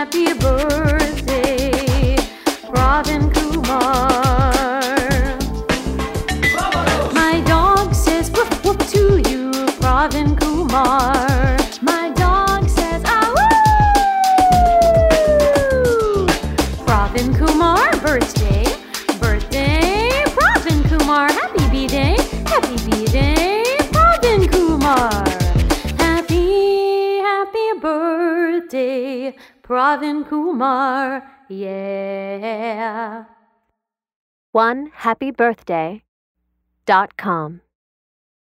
happy birthday, Pravin Kumar. My dog says woof woof to you, Pravin Kumar. My dog says ah woo. Pravin Kumar, birthday, Pravin Kumar. Happy B-Day, Pravin Kumar. Happy birthday, Pravin Kumar, yeah. OneHappyBirthday.com